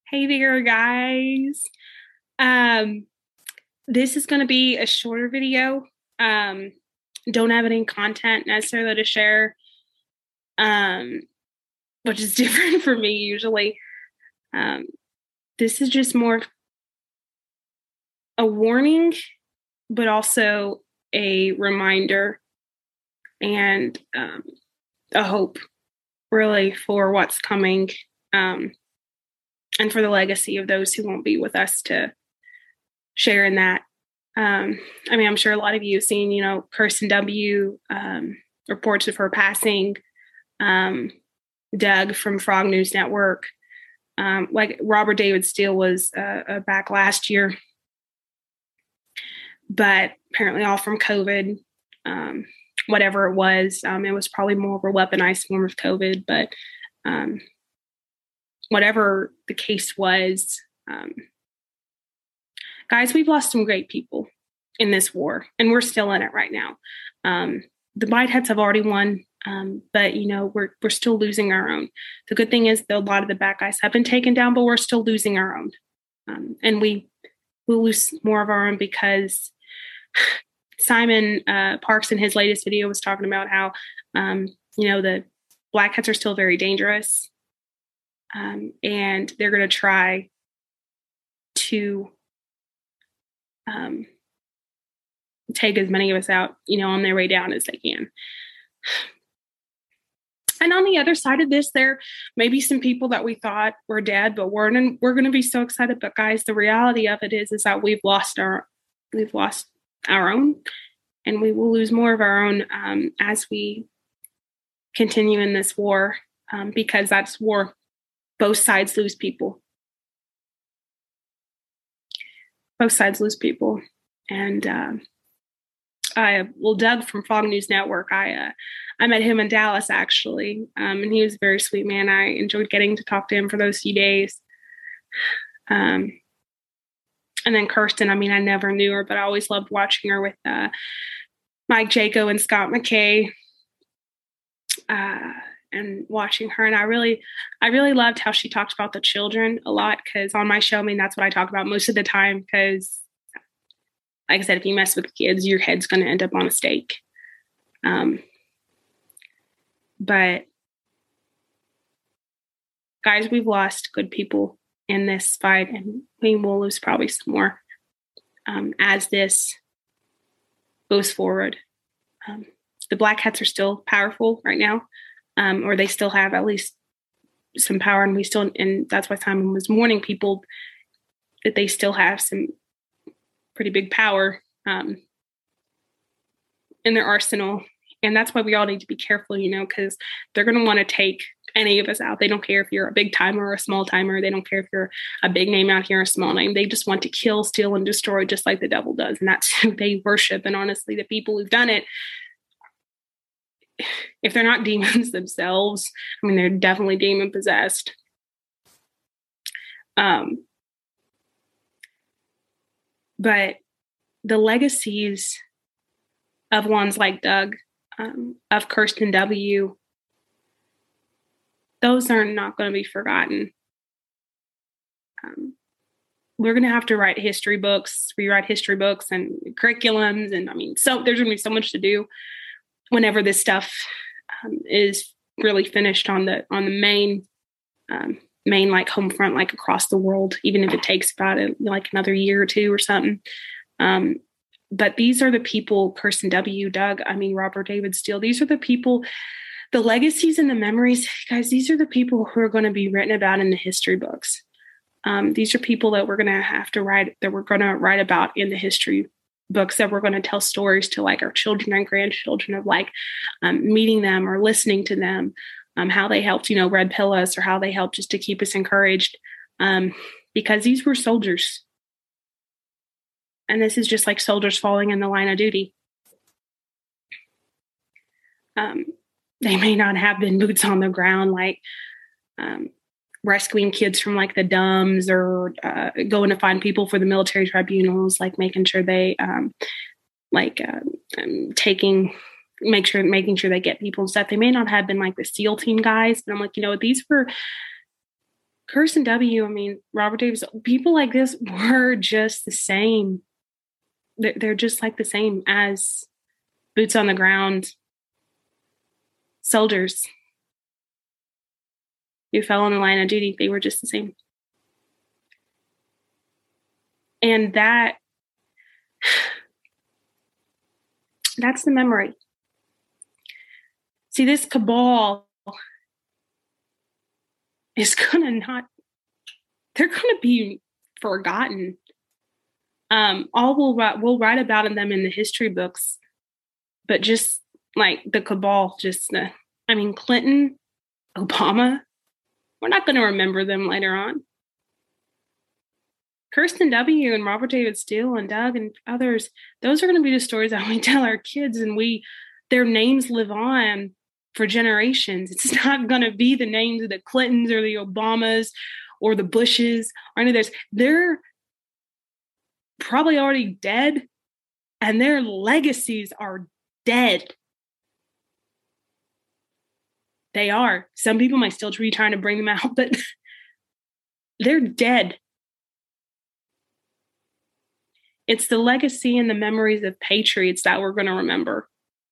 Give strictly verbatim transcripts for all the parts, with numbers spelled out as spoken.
Hey there, guys. Um, this is going to be a shorter video. Um, don't have any content necessarily to share, um, which is different for me usually. Um, this is just more a warning, but also a reminder and um, a hope, really, for what's coming um, and for the legacy of those who won't be with us to share in that. Um, I mean, I'm sure a lot of you have seen, you know, Kirsten W. Um, reports of her passing. Um, Doug from Frog News Network. Um, like Robert David Steele was uh, uh, back last year, but apparently all from COVID, um, whatever it was. Um, it was probably more of a weaponized form of COVID, but um, whatever the case was, um, guys, we've lost some great people in this war, and we're still in it right now. Um, the Whiteheads have already won, um, but you know we're we're still losing our own. The good thing is that a lot of the bad guys have been taken down, but we're still losing our own, um, and we will lose more of our own because Simon uh, Parks in his latest video was talking about how um, you know the Black Hats are still very dangerous, um, and they're going to try to um, take as many of us out, you know, on their way down as they can. And on the other side of this, there may be some people that we thought were dead, but we're in, we're going to be so excited. But guys, the reality of it is, is that we've lost our, we've lost our own, and we will lose more of our own um, as we continue in this war, um, because that's war. Both sides lose people. Both sides lose people. And uh, I, well, Doug from Frog News Network, I uh, I met him in Dallas, actually, um, and he was a very sweet man. I enjoyed getting to talk to him for those few days. Um, and then Kirsten, I mean, I never knew her, but I always loved watching her with uh, Mike Jaco and Scott McKay, uh, and watching her. And I really, I really loved how she talked about the children a lot, because on my show, I mean, that's what I talk about most of the time, because like I said, if you mess with kids, your head's going to end up on a stake. Um, but guys, we've lost good people in this fight, and we will lose probably some more um, as this goes forward. Um, the Black Hats are still powerful right now, um, or they still have at least some power, and we still, and that's why Simon was warning people that they still have some pretty big power um, in their arsenal. And that's why we all need to be careful, you know, because they're going to want to take any of us out. They don't care if you're a big timer or a small timer. They don't care if you're a big name out here or a small name. They just want to kill, steal, and destroy, just like the devil does. And that's who they worship. And honestly, the people who've done it, if they're not demons themselves, I mean, they're definitely demon possessed. Um, but the legacies of ones like Doug, um, of Kirsten W., those are not going to be forgotten. Um, we're going to have to write history books, rewrite history books and curriculums. And I mean, so there's going to be so much to do whenever this stuff um, is really finished on the, on the main, um, main like home front, like across the world, even if it takes about a, like another year or two or something. Um, but these are the people, Kirsten W., Doug, I mean, Robert David Steele, these are the people, the legacies and the memories, guys, these are the people who are going to be written about in the history books. Um, these are people that we're going to have to write, that we're going to write about in the history books, that we're going to tell stories to like our children and grandchildren of like um, meeting them or listening to them, um, how they helped, you know, red pill us, or how they helped just to keep us encouraged. Um, because these were soldiers. And this is just like soldiers falling in the line of duty. Um, they may not have been boots on the ground, like um, rescuing kids from like the dumbs, or uh, going to find people for the military tribunals, like making sure they um, like uh, um, taking, make sure, making sure they get people and stuff. They may not have been like the SEAL team guys, but I'm like, you know, these were, Kirsten W., I mean, Robert Davis, people like this were just the same. They're, they're just like the same as boots on the ground soldiers who fell on the line of duty. They were just the same. And that, that's the memory. See, this cabal is going to not, they're going to be forgotten. Um, all we'll write, we'll write about them in the history books, but just like the cabal, just the, I mean, Clinton, Obama, we're not going to remember them later on. Kirsten W. and Robert David Steele and Doug and others, those are going to be the stories that we tell our kids, and we, their names live on for generations. It's not going to be the names of the Clintons or the Obamas or the Bushes or any of those. They're probably already dead, and their legacies are dead. They are. Some people might still be trying to bring them out, but they're dead. It's the legacy and the memories of patriots that we're going to remember.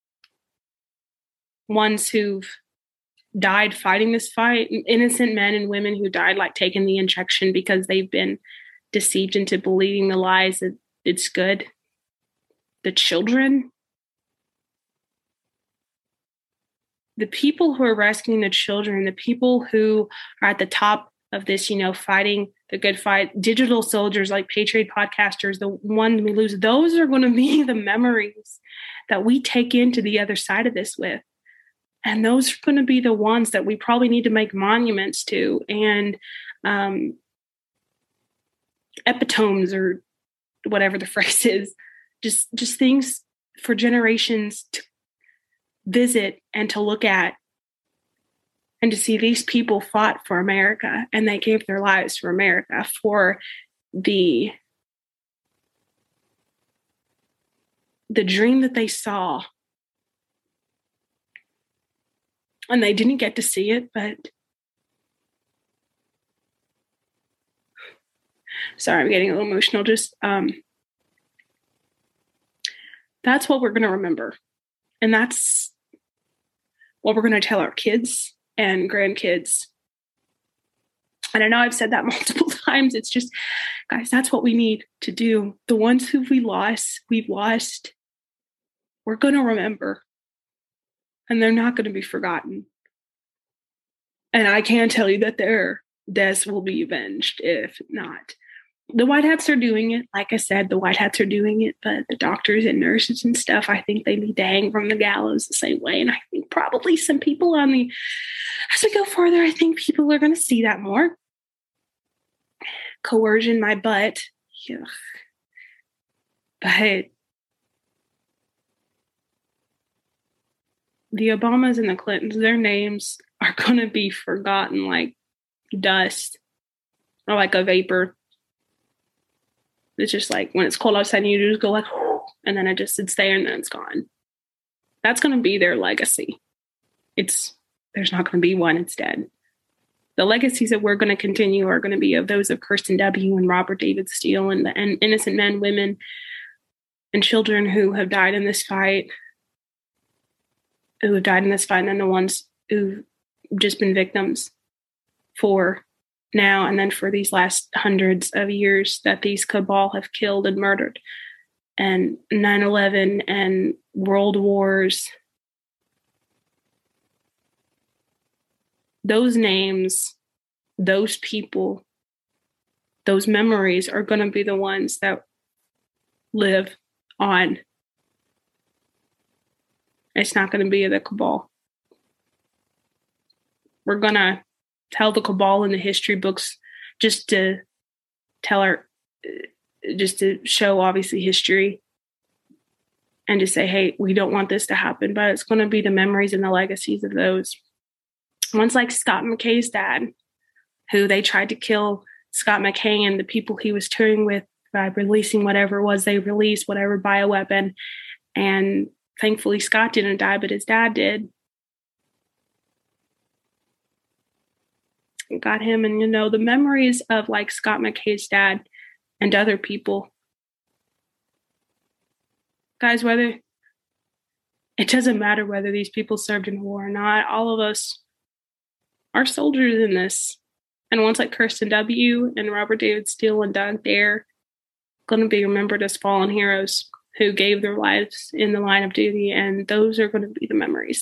Ones who've died fighting this fight, innocent men and women who died like taking the injection because they've been deceived into believing the lies that it's good. The children, the people who are rescuing the children, the people who are at the top of this, you know, fighting the good fight, digital soldiers like Patriot Podcasters, the one we lose, those are going to be the memories that we take into the other side of this with. And those are going to be the ones that we probably need to make monuments to and um, epitomes or whatever the phrase is, just, just things for generations to visit and to look at and to see these people fought for America and they gave their lives for America, for the, the dream that they saw. And they didn't get to see it, but sorry, I'm getting a little emotional. Just um, that's what we're going to remember. And that's what we're going to tell our kids and grandkids. And I know I've said that multiple times. It's just, guys, that's what we need to do. The ones who we lost, we've lost, we're going to remember. And they're not going to be forgotten. And I can tell you that their deaths will be avenged if not. The White Hats are doing it. Like I said, the White Hats are doing it, but the doctors and nurses and stuff, I think they need to hang from the gallows the same way. And I think probably some people on the, as we go further, I think people are going to see that more. Coercion, my butt. Yeah. But the Obamas and the Clintons, their names are going to be forgotten like dust or like a vapor. It's just like when it's cold outside and you just go like, and then it just sits there and then it's gone. That's going to be their legacy. It's, there's not going to be one, it's dead. The legacies that we're going to continue are going to be of those of Kirsten W. and Robert David Steele and the and innocent men, women, and children who have died in this fight, who have died in this fight, and then the ones who've just been victims for now and then for these last hundreds of years that these cabal have killed and murdered. And nine eleven and world wars. Those names, those people, those memories are going to be the ones that live on. It's not going to be the cabal. We're going to tell the cabal in the history books just to tell our, just to show obviously history and to say, hey, we don't want this to happen, but it's going to be the memories and the legacies of those. Ones like Scott McKay's dad, who they tried to kill Scott McKay and the people he was touring with by releasing whatever it was they released, whatever bioweapon. And thankfully Scott didn't die, but his dad did. got him. And, you know, the memories of like Scott McKay's dad and other people. Guys, whether it doesn't matter whether these people served in the war or not, all of us are soldiers in this. And ones like Kirsten W. and Robert David Steele and Doug Dare going to be remembered as fallen heroes who gave their lives in the line of duty. And those are going to be the memories.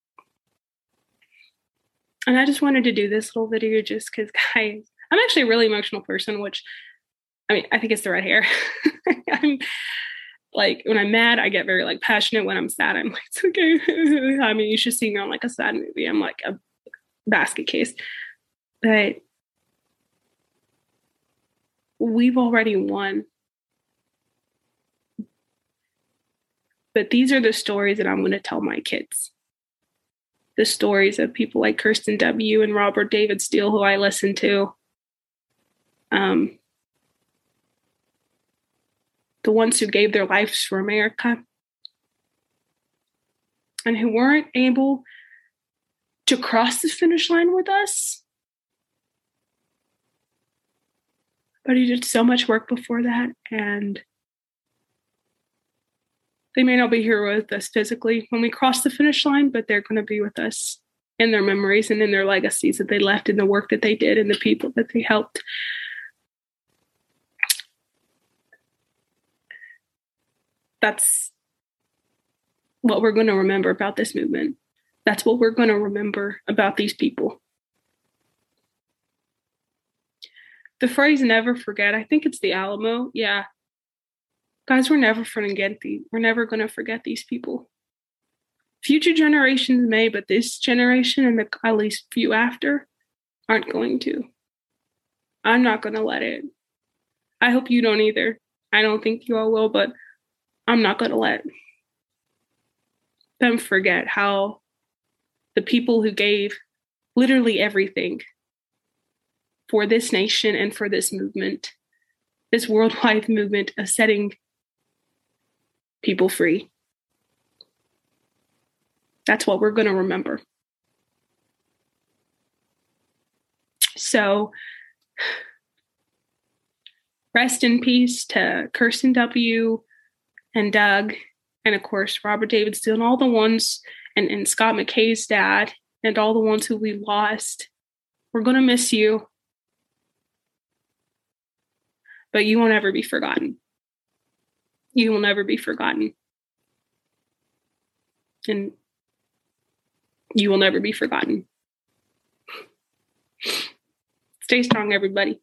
And I just wanted to do this little video just because, guys, I'm actually a really emotional person, which, I mean, I think it's the red hair. I'm like, when I'm mad, I get very like passionate. When I'm sad, I'm like, it's okay. I mean, you should see me on like a sad movie. I'm like a basket case. But we've already won. But these are the stories that I'm going to tell my kids. The stories of people like Kirsten W. and Robert David Steele, who I listen to. Um, the ones who gave their lives for America. And who weren't able to cross the finish line with us. But he did so much work before that. And they may not be here with us physically when we cross the finish line, but they're going to be with us in their memories and in their legacies that they left, in the work that they did and the people that they helped. That's what we're going to remember about this movement. That's what we're going to remember about these people. The phrase never forget, I think it's the Alamo. Yeah. Guys, we're never forget the, we're never going to forget these people. Future generations may, but this generation and the at least few after aren't going to. I'm not going to let it. I hope you don't either. I don't think you all will, but I'm not going to let them forget how the people who gave literally everything for this nation and for this movement, this worldwide movement of setting people free. That's what we're going to remember. So, rest in peace to Kirsten W. and Doug, and of course, Robert David Steele, and all the ones, and, and Scott McKay's dad, and all the ones who we lost. We're going to miss you. But you won't ever be forgotten. You will never be forgotten. And you will never be forgotten. Stay strong, everybody.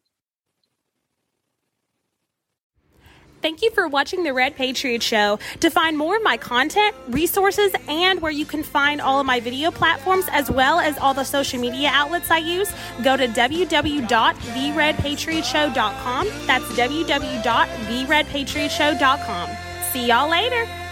Thank you for watching The Red Patriot Show. To find more of my content, resources, and where you can find all of my video platforms, as well as all the social media outlets I use, go to w w w dot the red patriot show dot com. That's w w w dot the red patriot show dot com. See y'all later.